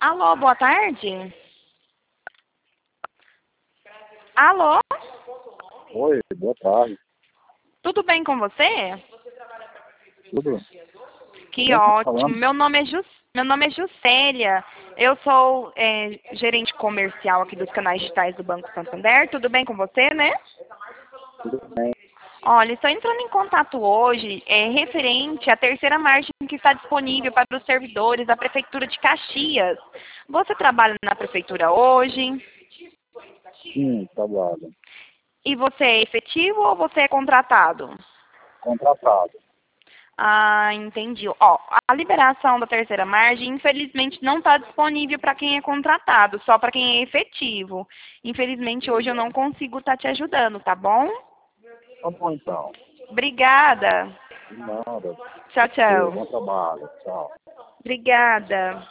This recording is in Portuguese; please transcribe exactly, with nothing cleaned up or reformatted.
Alô, boa tarde. Alô, Oi, boa tarde. tudo bem com você? Tudo? Que Quem está ótimo. falando? Meu nome é Jus... Meu nome é Juscelia. Eu sou é, gerente comercial aqui dos canais digitais do Banco Santander. Tudo bem com você, né? Tudo bem. Olha, estou entrando em contato hoje é, referente à terceira margem que está disponível para os servidores da Prefeitura de Caxias. Você trabalha na Prefeitura hoje? Sim, trabalho. E você é efetivo ou você é contratado? Contratado. Ah, entendi. Ó, a liberação da terceira margem, infelizmente, não está disponível para quem é contratado, só para quem é efetivo. Infelizmente, hoje eu não consigo estar te ajudando, tá bom? Tá bom então. Obrigada. De nada. Tchau, Você, tchau. bom trabalho. Tchau. Obrigada.